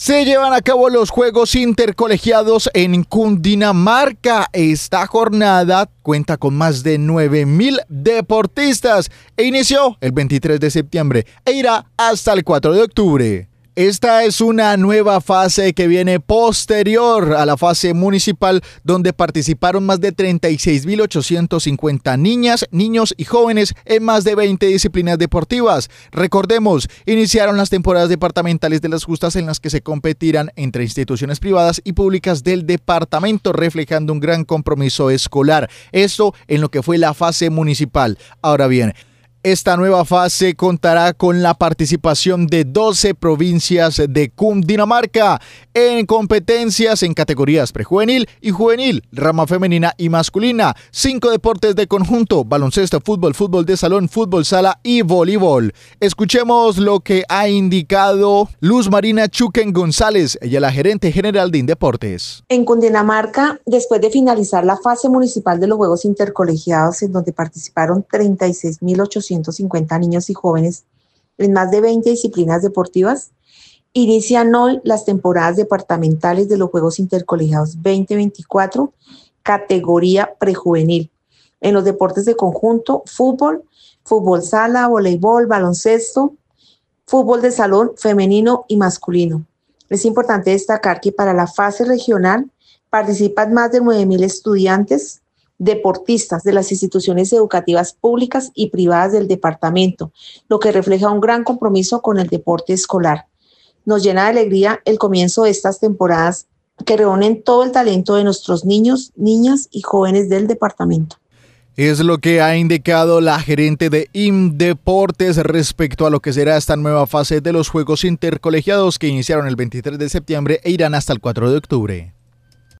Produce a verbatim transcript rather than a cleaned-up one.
Se llevan a cabo los Juegos Intercolegiados en Cundinamarca. Esta jornada cuenta con más de nueve mil deportistas e inició el veintitrés de septiembre e irá hasta el cuatro de octubre. Esta es una nueva fase que viene posterior a la fase municipal, donde participaron más de treinta y seis mil ochocientos cincuenta niñas, niños y jóvenes en más de veinte disciplinas deportivas. Recordemos, iniciaron las temporadas departamentales de las justas, en las que se competirán entre instituciones privadas y públicas del departamento, reflejando un gran compromiso escolar. Esto en lo que fue la fase municipal. Ahora bien, esta nueva fase contará con la participación de doce provincias de Cundinamarca en competencias en categorías prejuvenil y juvenil, rama femenina y masculina, cinco deportes de conjunto: baloncesto, fútbol, fútbol de salón, fútbol sala y voleibol. Escuchemos lo que ha indicado Luz Marina Chuquen González, ella es la gerente general de Indeportes. En Cundinamarca, después de finalizar la fase municipal de los Juegos Intercolegiados, en donde participaron treinta y seis mil ochocientos cincuenta niños y jóvenes en más de veinte disciplinas deportivas, inician hoy las temporadas departamentales de los Juegos Intercolegiados veinte veinticuatro, categoría prejuvenil, en los deportes de conjunto: fútbol, fútbol sala, voleibol, baloncesto, fútbol de salón femenino y masculino. Es importante destacar que para la fase regional participan más de nueve mil estudiantes deportistas de las instituciones educativas públicas y privadas del departamento, lo que refleja un gran compromiso con el deporte escolar. Nos llena de alegría el comienzo de estas temporadas que reúnen todo el talento de nuestros niños, niñas y jóvenes del departamento. Es lo que ha indicado la gerente de Indeportes respecto a lo que será esta nueva fase de los Juegos Intercolegiados, que iniciaron el veintitrés de septiembre e irán hasta el cuatro de octubre.